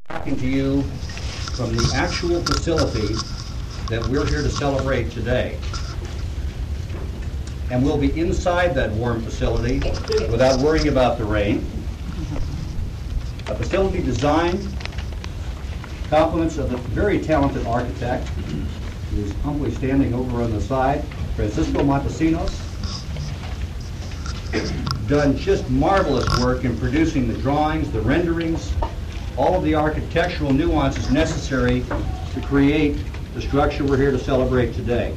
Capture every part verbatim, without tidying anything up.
Talking to you from the actual facility that we're here to celebrate today. And we'll be inside that warm facility without worrying about the rain. A facility designed compliments of a very talented architect who's humbly standing over on the side, Francisco Montesinos. Done just marvelous work in producing the drawings, the renderings, all of the architectural nuances necessary to create the structure we're here to celebrate today.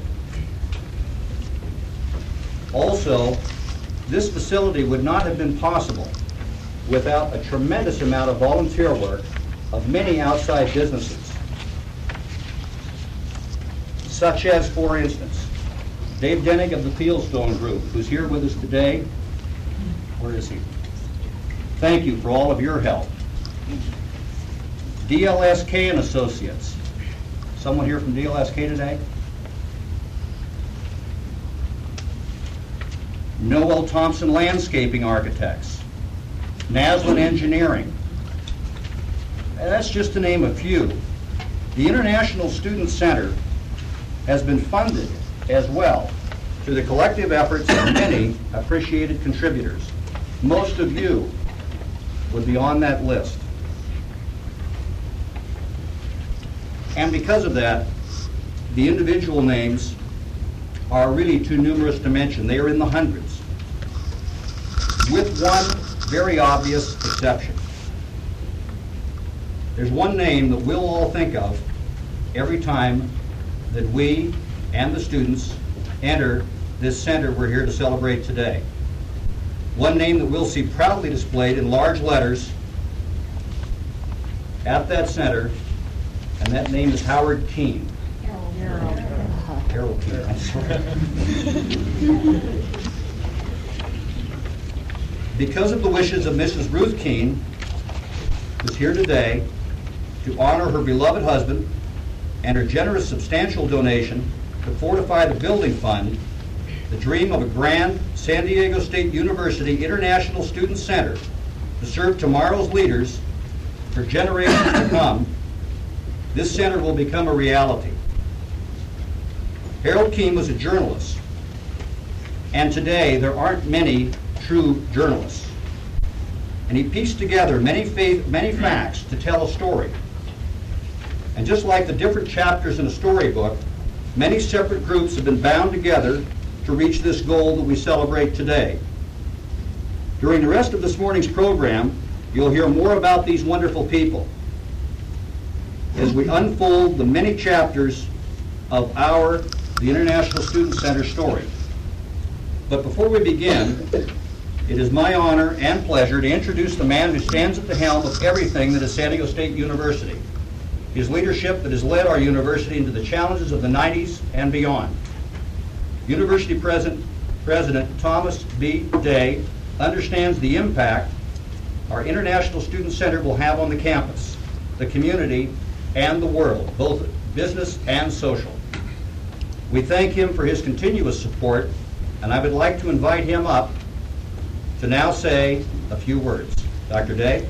Also, this facility would not have been possible without a tremendous amount of volunteer work of many outside businesses, such as, for instance, Dave Denig of the Fieldstone Group, who's here with us today. Where is he? Thank you for all of your help. D L S K and Associates. Someone here from D L S K today? Noel Thompson Landscaping Architects. Naslin Engineering. And that's just to name a few. The International Student Center has been funded as well through the collective efforts of many appreciated contributors. Most of you would be on that list. And because of that, the individual names are really too numerous to mention. They are in the hundreds, with one very obvious exception. There's one name that we'll all think of every time that we and the students enter this center we're here to celebrate today. One name that we'll see proudly displayed in large letters at that center, and that name is Howard Keene. Harold. Harold Keene, I'm sorry. Because of the wishes of Missus Ruth Keene, who's here today to honor her beloved husband and her generous substantial donation to fortify the building fund, the dream of a grand San Diego State University International Student Center to serve tomorrow's leaders for generations to come, this center will become a reality. Harold Keene was a journalist, and today there aren't many true journalists. And he pieced together many, faith, many facts to tell a story. And just like the different chapters in a storybook, many separate groups have been bound together to reach this goal that we celebrate today. During the rest of this morning's program, you'll hear more about these wonderful people as we unfold the many chapters of our, the International Student Center story. But before we begin, it is my honor and pleasure to introduce the man who stands at the helm of everything that is San Diego State University. His leadership that has led our university into the challenges of the nineties and beyond. University President, President Thomas B. Day understands the impact our International Student Center will have on the campus, the community, and the world, both business and social. We thank him for his continuous support, and I would like to invite him up to now say a few words. Doctor Day.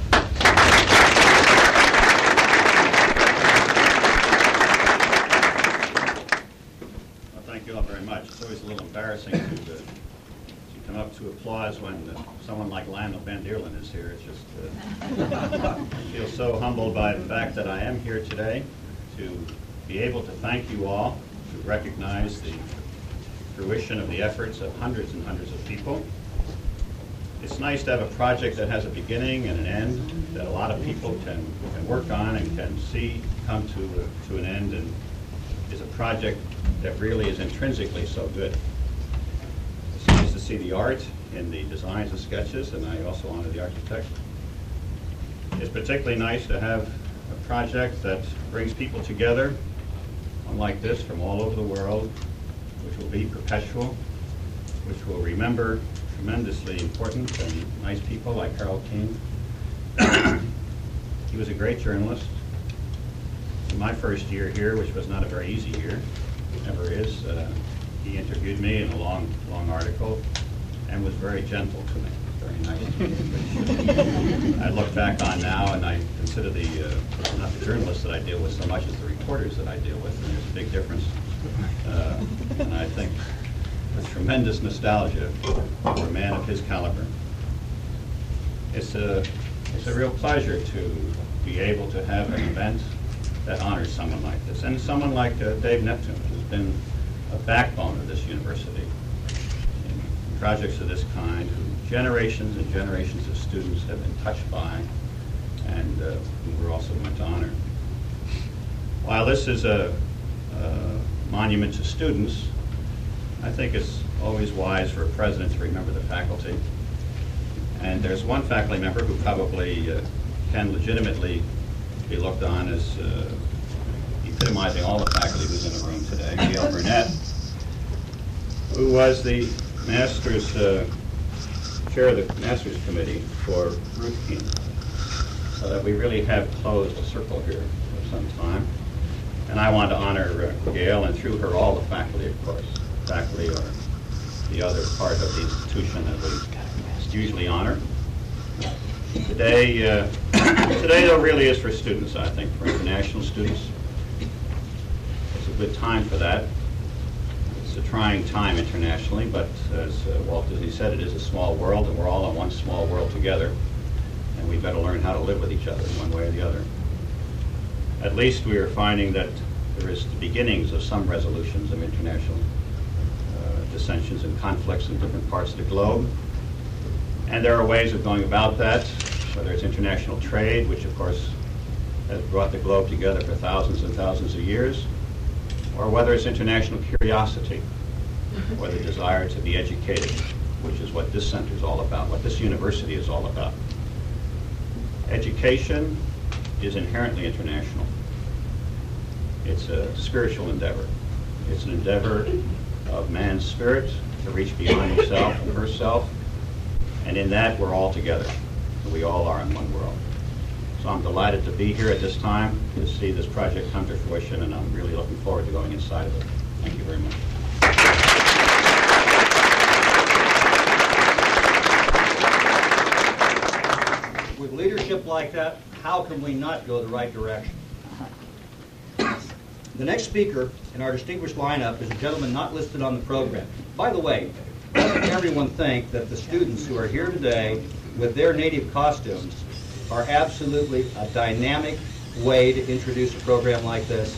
Well, thank you all very much. It's always a little embarrassing to, uh, to come up to applause when uh, someone like Lionel Van Deerlin is here. It's just, uh, I feel so humbled by the fact that I am here today to be able to thank you all, to recognize the fruition of the efforts of hundreds and hundreds of people. It's nice to have a project that has a beginning and an end, that a lot of people can, can work on and can see come to, uh, to an end, and is a project that really is intrinsically so good. It's nice to see the art in the designs and sketches, and I also honor the architect. It's particularly nice to have a project that brings people together, unlike this, from all over the world, which will be perpetual, which will remember tremendously important and nice people like Harold Keene. He was a great journalist. In my first year here, which was not a very easy year, never is, uh, he interviewed me in a long, long article and was very gentle to me, very nice to me, which I look back on now and I can consider the, uh, not the journalists that I deal with so much as the reporters that I deal with, and there's a big difference. Uh, and I think with tremendous nostalgia for a man of his caliber. It's a, it's a real pleasure to be able to have an event that honors someone like this, and someone like uh, Dave Neptune, who's been a backbone of this university in projects of this kind, who generations and generations of students have been touched by, and uh, who we're also going to honor. While this is a, a monument to students, I think it's always wise for a president to remember the faculty. And there's one faculty member who probably uh, can legitimately be looked on as uh, epitomizing all the faculty who's in the room today, Gail Burnett, who was the master's uh, chair of the master's committee for Ruth Keenan. So that we really have closed a circle here for some time. And I want to honor uh, Gail, and through her, all the faculty, of course. Faculty are the other part of the institution that we usually honor. Today, uh, today though really is for students, I think, for international students. It's a good time for that. It's a trying time internationally, but as uh, Walt Disney said, it is a small world, and we're all in one small world together, and we better learn how to live with each other one way or the other. At least we are finding that there is the beginnings of some resolutions of international uh, dissensions and conflicts in different parts of the globe. And there are ways of going about that, whether it's international trade, which of course has brought the globe together for thousands and thousands of years, or whether it's international curiosity, or the desire to be educated, which is what this center is all about, what this university is all about. Education is inherently international. It's a spiritual endeavor. It's an endeavor of man's spirit to reach beyond himself and herself. And in that, we're all together. We all are in one world. So I'm delighted to be here at this time to see this project come to fruition, and I'm really looking forward to going inside of it. Thank you very much. With leadership like that, how can we not go the right direction? The next speaker in our distinguished lineup is a gentleman not listed on the program. By the way, doesn't everyone think that the students who are here today with their native costumes are absolutely a dynamic way to introduce a program like this?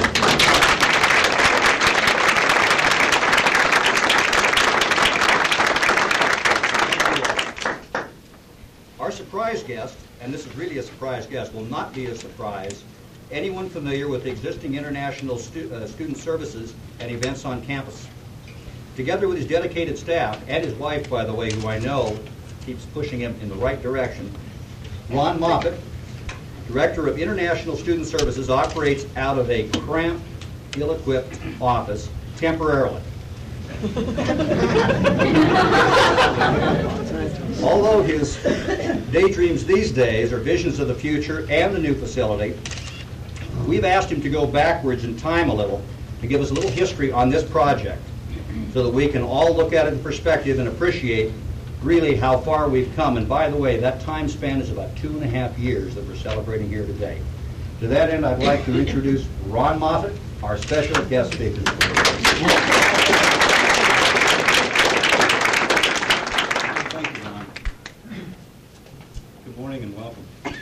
Our surprise guest, and this is really a surprise guest, will not be a surprise anyone familiar with existing international stu uh, student services and events on campus. Together with his dedicated staff, and his wife, by the way, who I know keeps pushing him in the right direction, Ron Moffitt, Director of International Student Services, operates out of a cramped, ill-equipped office temporarily. Although his daydreams these days are visions of the future and the new facility, we've asked him to go backwards in time a little to give us a little history on this project, so that we can all look at it in perspective and appreciate really how far we've come. And by the way, that time span is about two and a half years that we're celebrating here today. To that end, I'd like to introduce Ron Moffitt, our special guest speaker. Thank you, Ron. Good morning and welcome.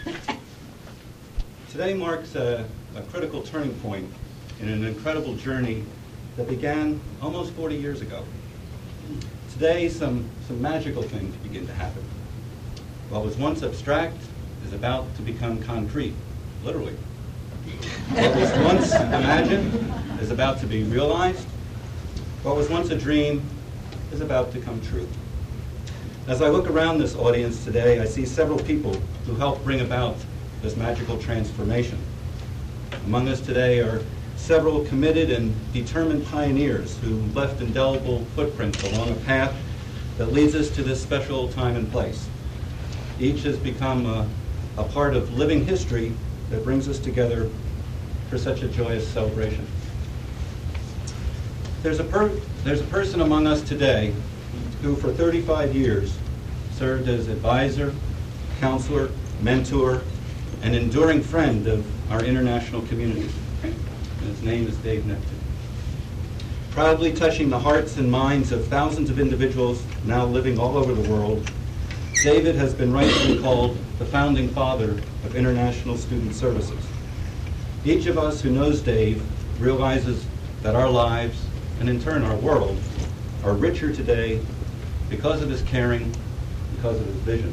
Today marks a, a critical turning point in an incredible journey that began almost forty years ago. Today, some, some magical things begin to happen. What was once abstract is about to become concrete, literally. What was once imagined is about to be realized. What was once a dream is about to come true. As I look around this audience today, I see several people who helped bring about this magical transformation. Among us today are several committed and determined pioneers who left indelible footprints along a path that leads us to this special time and place. Each has become a, a part of living history that brings us together for such a joyous celebration. There's a, per, there's a person among us today who for thirty-five years served as advisor, counselor, mentor, an enduring friend of our international community. And his name is Dave Neptune. Proudly touching the hearts and minds of thousands of individuals now living all over the world, David has been rightly called the founding father of international student services. Each of us who knows Dave realizes that our lives, and in turn our world, are richer today because of his caring, because of his vision.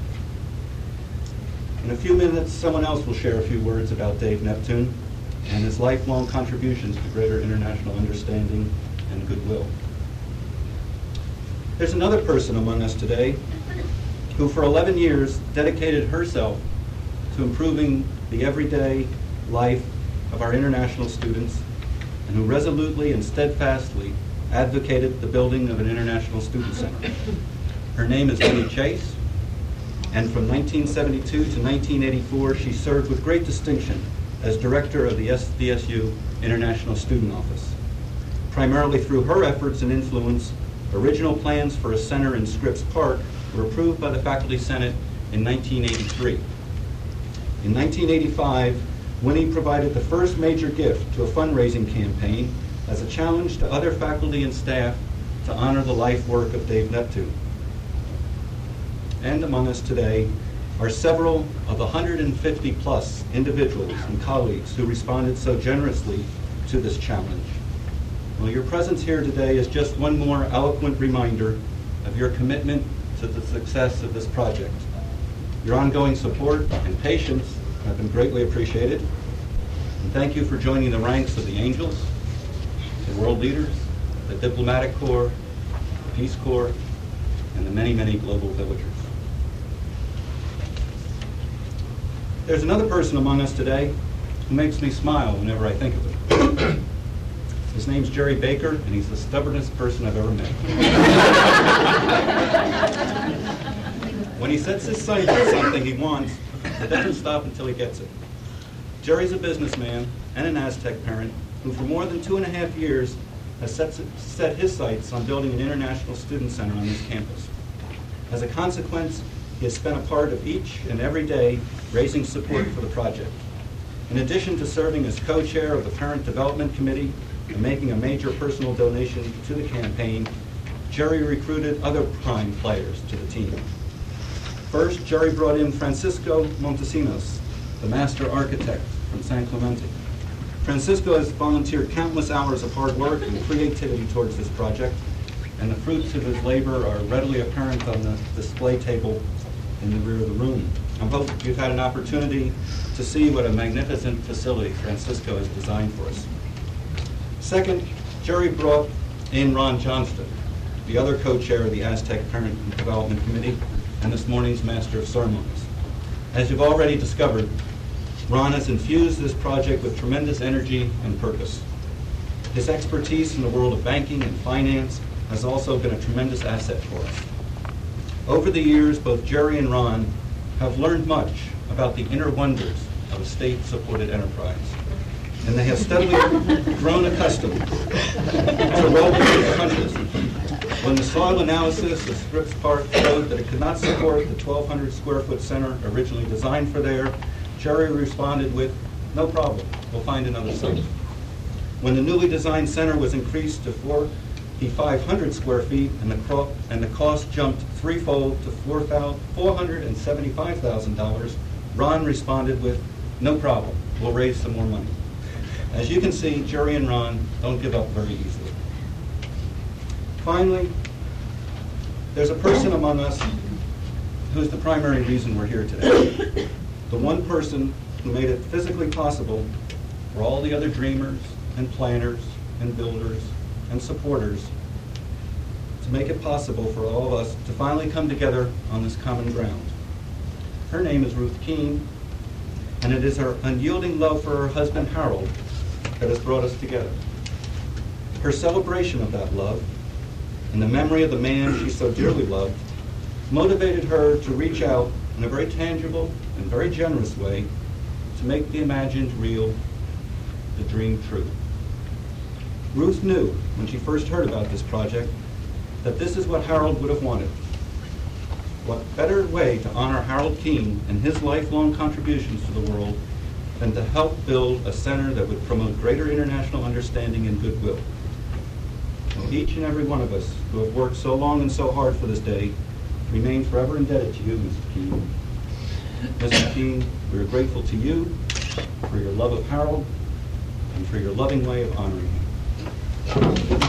In a few minutes, someone else will share a few words about Dave Neptune and his lifelong contributions to greater international understanding and goodwill. There's another person among us today who for eleven years dedicated herself to improving the everyday life of our international students, and who resolutely and steadfastly advocated the building of an international student center. Her name is Winnie Chase, and from nineteen seventy-two to nineteen eighty-four, she served with great distinction as director of the S D S U International Student Office. Primarily through her efforts and influence, original plans for a center in Scripps Park were approved by the Faculty Senate in nineteen eighty-three. In nineteen eighty-five, Winnie provided the first major gift to a fundraising campaign as a challenge to other faculty and staff to honor the life work of Dave Neptune. And among us today are several of the one hundred fifty plus individuals and colleagues who responded so generously to this challenge. Well, your presence here today is just one more eloquent reminder of your commitment to the success of this project. Your ongoing support and patience have been greatly appreciated. And thank you for joining the ranks of the Angels, the World Leaders, the Diplomatic Corps, the Peace Corps, and the many, many global villagers. There's another person among us today who makes me smile whenever I think of him. His name's Jerry Baker, and he's the stubbornest person I've ever met. When he sets his sight on something he wants, he doesn't stop until he gets it. Jerry's a businessman and an Aztec parent who for more than two and a half years has set, set his sights on building an international student center on this campus. As a consequence, he has spent a part of each and every day raising support for the project. In addition to serving as co-chair of the Parent Development Committee and making a major personal donation to the campaign, Jerry recruited other prime players to the team. First, Jerry brought in Francisco Montesinos, the master architect from San Clemente. Francisco has volunteered countless hours of hard work and creativity towards this project, and the fruits of his labor are readily apparent on the display table in the rear of the room. I hope you've had an opportunity to see what a magnificent facility Francisco has designed for us. Second, Jerry brought in Ron Johnston, the other co-chair of the Aztec Parent Development Committee and this morning's Master of Ceremonies. As you've already discovered, Ron has infused this project with tremendous energy and purpose. His expertise in the world of banking and finance has also been a tremendous asset for us. Over the years, both Jerry and Ron have learned much about the inner wonders of a state-supported enterprise, and they have steadily grown accustomed to well-behaved countries. When the soil analysis of Scripps Park showed that it could not support the twelve hundred square foot center originally designed for there, Jerry responded with, "No problem, we'll find another site." When the newly designed center was increased to forty-five hundred square feet and the, cro- and the cost jumped threefold to four hundred seventy-five thousand dollars, Ron responded with, "No problem, we'll raise some more money." As you can see, Jerry and Ron don't give up very easily. Finally, there's a person among us who's the primary reason we're here today. The one person who made it physically possible for all the other dreamers and planners and builders and supporters to make it possible for all of us to finally come together on this common ground. Her name is Ruth Keene, and it is her unyielding love for her husband Harold that has brought us together. Her celebration of that love and the memory of the man she so dearly loved motivated her to reach out in a very tangible and very generous way to make the imagined real, the dream true. Ruth knew when she first heard about this project that this is what Harold would have wanted. what better way to honor Harold Keene and his lifelong contributions to the world than to help build a center that would promote greater international understanding and goodwill. And each and every one of us who have worked so long and so hard for this day remain forever indebted to you, Mister Keene. Mister Keene, we are grateful to you for your love of Harold and for your loving way of honoring him.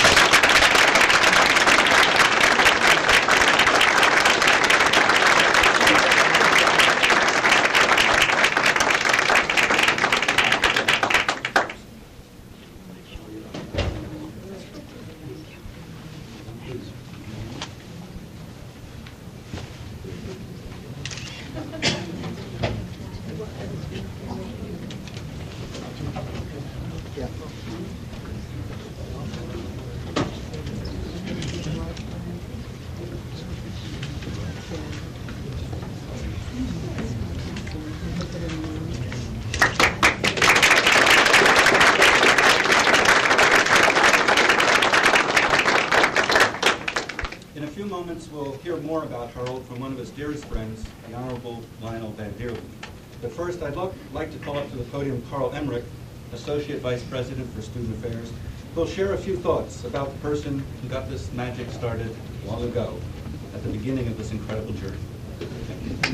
We'll hear more about Harold from one of his dearest friends, the Honorable Lionel Van Deerlin. But first, I'd lo- like to call up to the podium Carl Emmerich, Associate Vice President for Student Affairs, who will share a few thoughts about the person who got this magic started long ago, at the beginning of this incredible journey. Thank you.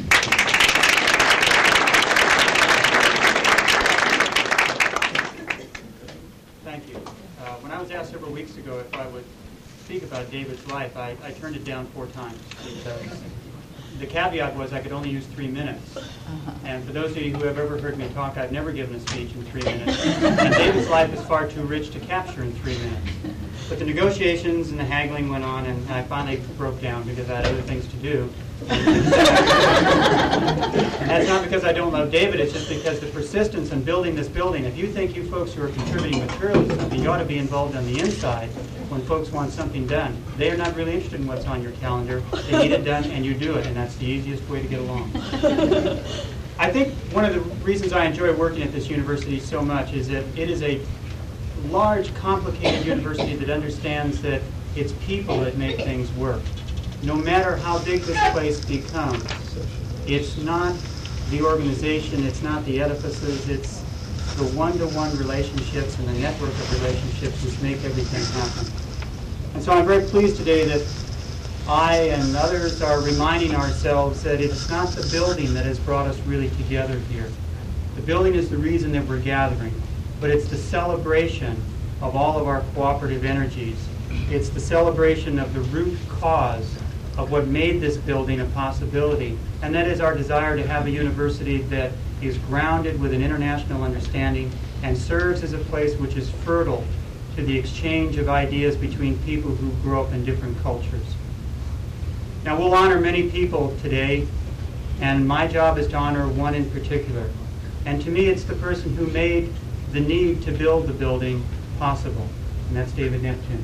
Thank you. Uh, when I was asked several weeks ago if I would speak about David's life, I, I turned it down four times. Because the caveat was I could only use three minutes. And for those of you who have ever heard me talk, I've never given a speech in three minutes. And David's life is far too rich to capture in three minutes. But the negotiations and the haggling went on, and I finally broke down because I had other things to do. And that's not because I don't love David, it's just because the persistence in building this building, if you think you folks who are contributing materials to something, you ought to be involved on the inside when folks want something done. They are not really interested in what's on your calendar. They need it done, and you do it, and that's the easiest way to get along. I think one of the reasons I enjoy working at this university so much is that it is a large, complicated university that understands that it's people that make things work. No matter how big this place becomes, it's not the organization, it's not the edifices, it's the one-to-one relationships and the network of relationships which make everything happen. And so I'm very pleased today that I and others are reminding ourselves that it's not the building that has brought us really together here. The building is the reason that we're gathering, but it's the celebration of all of our cooperative energies. It's the celebration of the root cause of what made this building a possibility, and that is our desire to have a university that is grounded with an international understanding and serves as a place which is fertile to the exchange of ideas between people who grow up in different cultures. Now, we'll honor many people today, and my job is to honor one in particular. And to me, it's the person who made the need to build the building possible, and that's David Neptune.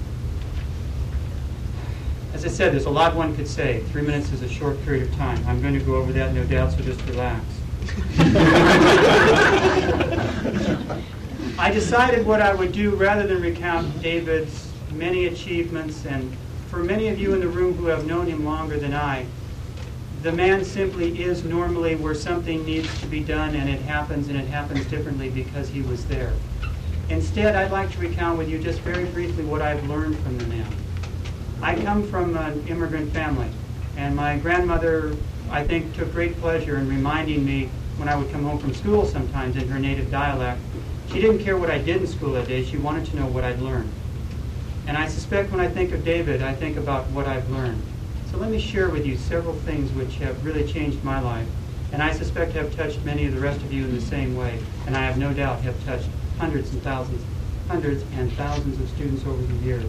As I said, there's a lot one could say. Three minutes is a short period of time. I'm going to go over that, no doubt, so just relax. I decided what I would do, rather than recount David's many achievements, and for many of you in the room who have known him longer than I, the man simply is normally where something needs to be done, and it happens, and it happens differently because he was there. Instead, I'd like to recount with you just very briefly what I've learned from the man. I come from an immigrant family, and my grandmother, I think, took great pleasure in reminding me when I would come home from school sometimes in her native dialect. She didn't care what I did in school that day. She wanted to know what I'd learned. And I suspect when I think of David, I think about what I've learned. So let me share with you several things which have really changed my life, and I suspect have touched many of the rest of you in the same way, and I have no doubt have touched hundreds and thousands, hundreds and thousands of students over the years.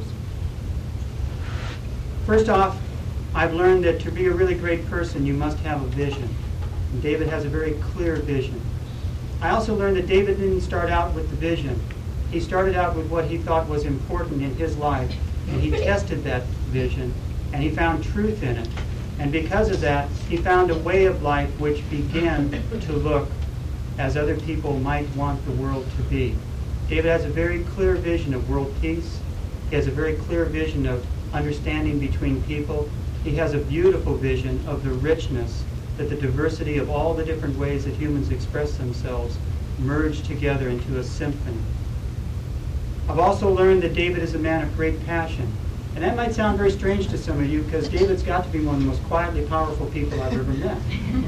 First off, I've learned that to be a really great person, you must have a vision. And David has a very clear vision. I also learned that David didn't start out with the vision. He started out with what he thought was important in his life, and he tested that vision, and he found truth in it. And because of that, he found a way of life which began to look as other people might want the world to be. David has a very clear vision of world peace. He has a very clear vision of understanding between people. He has a beautiful vision of the richness that the diversity of all the different ways that humans express themselves merge together into a symphony. I've also learned that David is a man of great passion. And that might sound very strange to some of you, because David's got to be one of the most quietly powerful people I've ever met.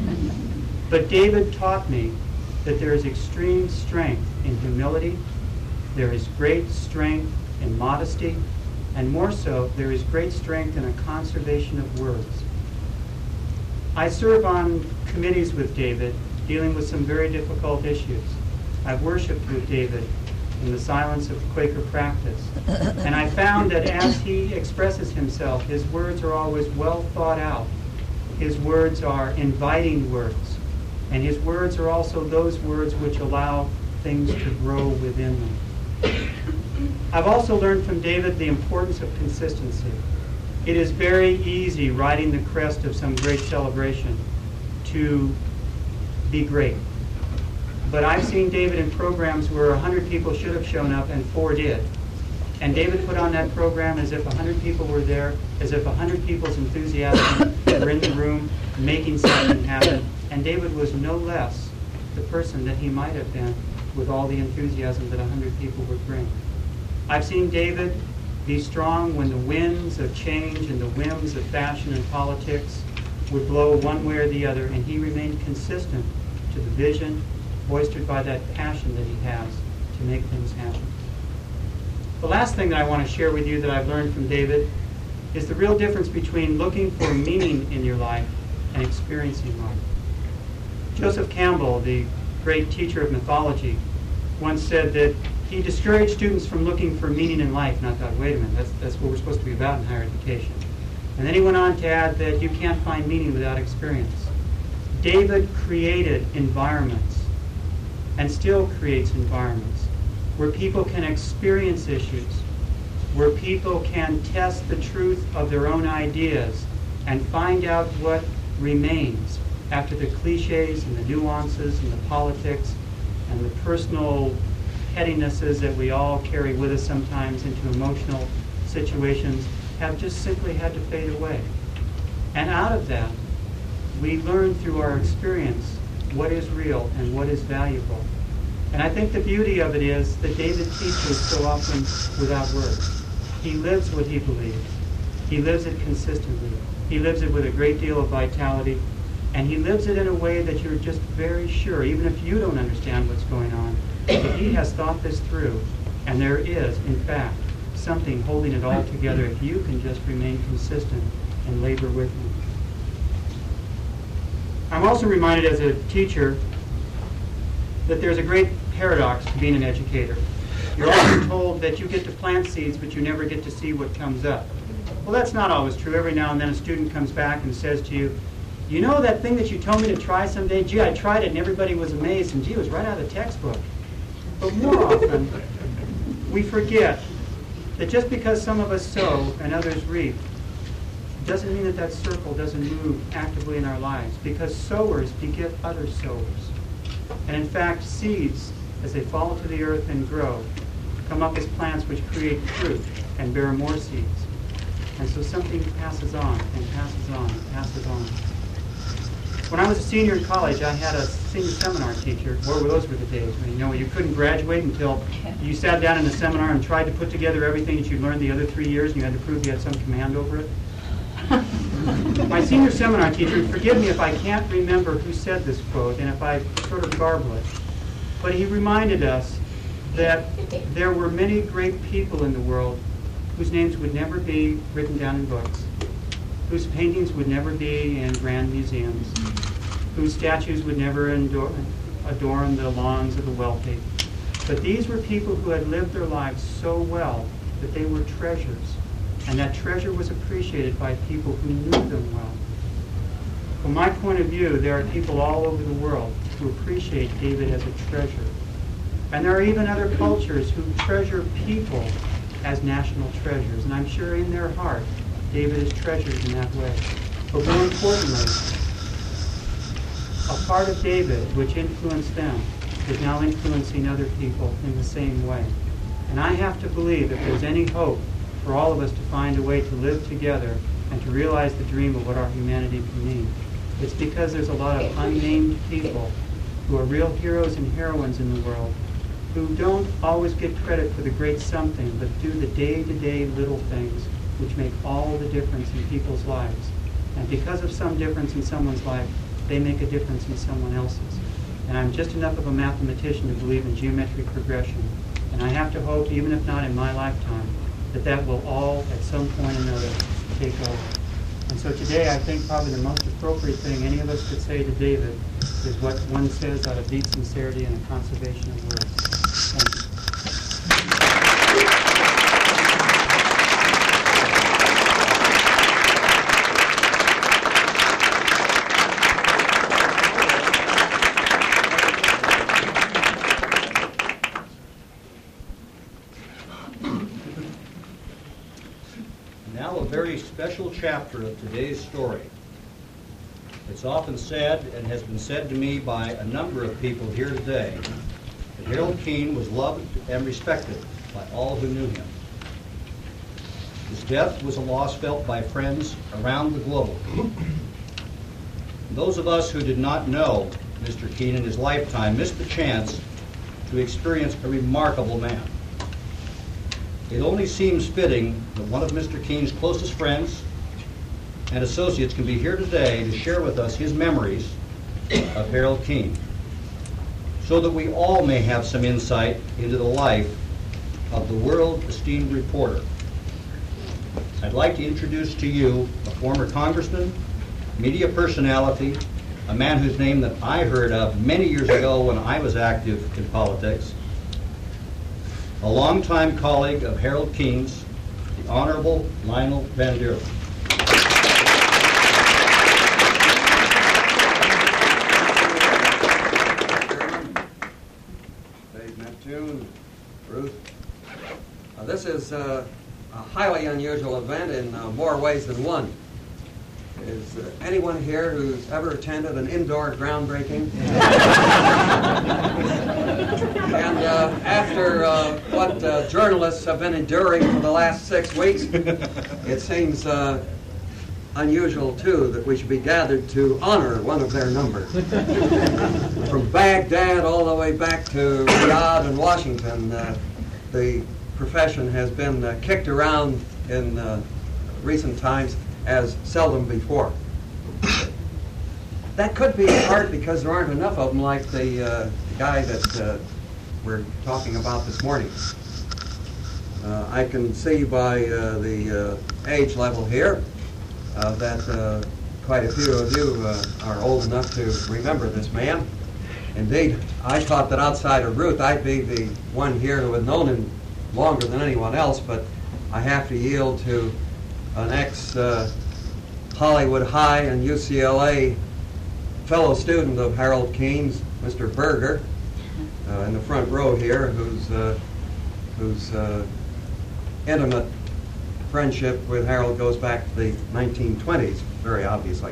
But David taught me that there is extreme strength in humility, there is great strength in modesty, and more so, there is great strength in a conservation of words. I serve on committees with David, dealing with some very difficult issues. I've worshiped with David in the silence of Quaker practice. And I found that as he expresses himself, his words are always well thought out. His words are inviting words. And his words are also those words which allow things to grow within them. I've also learned from David the importance of consistency. It is very easy, riding the crest of some great celebration, to be great. But I've seen David in programs where one hundred people should have shown up and four did. And David put on that program as if one hundred people were there, as if one hundred people's enthusiasm were in the room making something happen. And David was no less the person that he might have been with all the enthusiasm that one hundred people would bring. I've seen David be strong when the winds of change and the whims of fashion and politics would blow one way or the other, and he remained consistent to the vision fostered by that passion that he has to make things happen. The last thing that I want to share with you that I've learned from David is the real difference between looking for meaning in your life and experiencing life. Joseph Campbell, the great teacher of mythology, once said that he discouraged students from looking for meaning in life. And I thought, wait a minute, that's, that's what we're supposed to be about in higher education. And then he went on to add that you can't find meaning without experience. David created environments and still creates environments where people can experience issues, where people can test the truth of their own ideas and find out what remains after the cliches and the nuances and the politics and the personal pettinesses that we all carry with us sometimes into emotional situations have just simply had to fade away. And out of that, we learn through our experience what is real and what is valuable. And I think the beauty of it is that David teaches so often without words. He lives what he believes. He lives it consistently. He lives it with a great deal of vitality. And he lives it in a way that you're just very sure, even if you don't understand what's going on, that he has thought this through. And there is, in fact, something holding it all together if you can just remain consistent and labor with him. I'm also reminded as a teacher that there's a great paradox to being an educator. You're often told that you get to plant seeds, but you never get to see what comes up. Well, that's not always true. Every now and then a student comes back and says to you, you know that thing that you told me to try someday? Gee, I tried it and everybody was amazed, and gee, it was right out of the textbook. But more often, we forget that just because some of us sow and others reap, doesn't mean that that circle doesn't move actively in our lives, because sowers beget other sowers. And in fact, seeds, as they fall to the earth and grow, come up as plants which create fruit and bear more seeds. And so something passes on and passes on and passes on. When I was a senior in college, I had a senior seminar teacher. Boy, those were the days when, you know, you couldn't graduate until you sat down in a seminar and tried to put together everything that you learned the other three years, and you had to prove you had some command over it. My senior seminar teacher, forgive me if I can't remember who said this quote and if I sort of garble it, but he reminded us that there were many great people in the world whose names would never be written down in books, whose paintings would never be in grand museums, whose statues would never adorn, adorn the lawns of the wealthy. But these were people who had lived their lives so well that they were treasures. And that treasure was appreciated by people who knew them well. From my point of view, there are people all over the world who appreciate David as a treasure. And there are even other cultures who treasure people as national treasures. And I'm sure in their heart, David is treasured in that way. But more importantly, a part of David which influenced them is now influencing other people in the same way. And I have to believe if there's any hope for all of us to find a way to live together and to realize the dream of what our humanity can mean. It's because there's a lot of unnamed people who are real heroes and heroines in the world who don't always get credit for the great something, but do the day-to-day little things which make all the difference in people's lives. And because of some difference in someone's life, they make a difference in someone else's. And I'm just enough of a mathematician to believe in geometric progression. And I have to hope, even if not in my lifetime, that that will all, at some point or another, take over. And so today, I think probably the most appropriate thing any of us could say to David is what one says out of deep sincerity and a conservation of words. Thank you. Now a very special chapter of today's story. It's often said, and has been said to me by a number of people here today, that Harold Keene was loved and respected by all who knew him. His death was a loss felt by friends around the globe. Those of us who did not know Mister Keene in his lifetime missed the chance to experience a remarkable man. It only seems fitting that one of Mister Keene's closest friends and associates can be here today to share with us his memories of Harold Keene, so that we all may have some insight into the life of the world-esteemed reporter. I'd like to introduce to you a former congressman, media personality, a man whose name that I heard of many years ago when I was active in politics, a longtime colleague of Harold Keene's, the Honorable Lionel Van Deerlin. Dave Neptune, Ruth. Uh, this is uh, a highly unusual event in uh, more ways than one. Is uh, anyone here who's ever attended an indoor groundbreaking? And uh, after uh, what uh, journalists have been enduring for the last six weeks, it seems uh, unusual, too, that we should be gathered to honor one of their number. From Baghdad all the way back to Riyadh and Washington, uh, the profession has been uh, kicked around in uh, recent times as seldom before. That could be in part because there aren't enough of them like the uh, guy that uh, we're talking about this morning. Uh, I can see by uh, the uh, age level here uh, that uh, quite a few of you uh, are old enough to remember this man. Indeed, I thought that outside of Ruth, I'd be the one here who had known him longer than anyone else, but I have to yield to an ex-Hollywood uh, High and U C L A fellow student of Harold Keene's, Mister Berger, uh, in the front row here, whose uh, whose uh, intimate friendship with Harold goes back to the nineteen twenties, very obviously.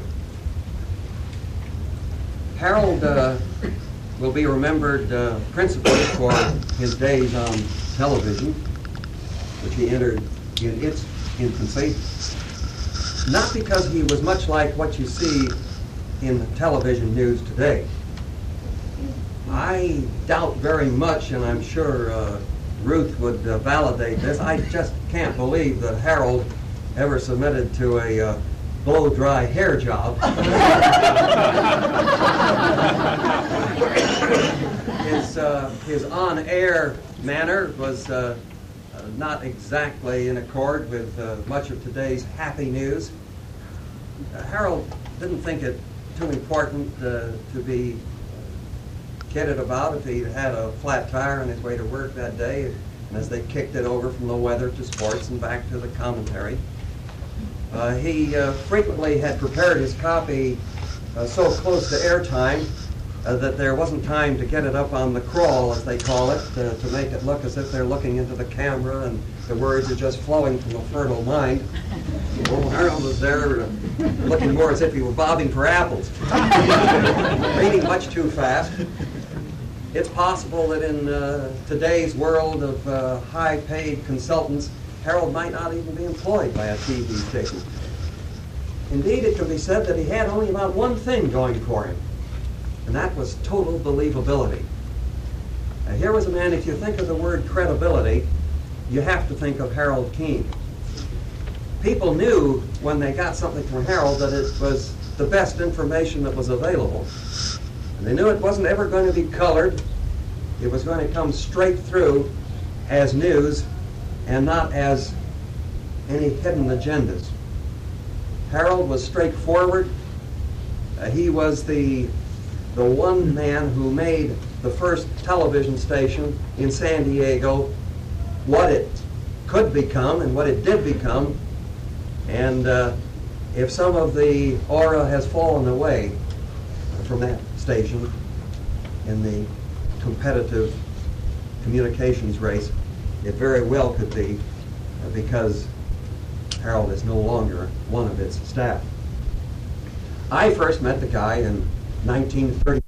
Harold uh, will be remembered uh, principally for his days on television, which he entered in its infancy, not because he was much like what you see in the television news today. I doubt very much, and I'm sure uh, Ruth would uh, validate this, I just can't believe that Harold ever submitted to a uh, blow-dry hair job. his, uh, his on-air manner was uh, uh, not exactly in accord with uh, much of today's happy news. Uh, Harold didn't think it too important uh, to be kidded about if he had a flat tire on his way to work that day, and as they kicked it over from the weather to sports and back to the commentary. Uh, he uh, frequently had prepared his copy uh, so close to airtime uh, that there wasn't time to get it up on the crawl, as they call it, uh, to make it look as if they're looking into the camera and the words are just flowing from a fertile mind. Old Harold was there uh, looking more as if he were bobbing for apples. Reading much too fast. It's possible that in uh, today's world of uh, high-paid consultants, Harold might not even be employed by a T V station. Indeed, it can be said that he had only about one thing going for him, and that was total believability. Now, here was a man, if you think of the word credibility, you have to think of Harold Keene. People knew when they got something from Harold that it was the best information that was available. And they knew it wasn't ever going to be colored. It was going to come straight through as news and not as any hidden agendas. Harold was straightforward. Uh, he was the, the one man who made the first television station in San Diego what it could become and what it did become. And uh, if some of the aura has fallen away from that station in the competitive communications race, it very well could be uh, because Harold is no longer one of its staff. I first met the guy in nineteen thirty.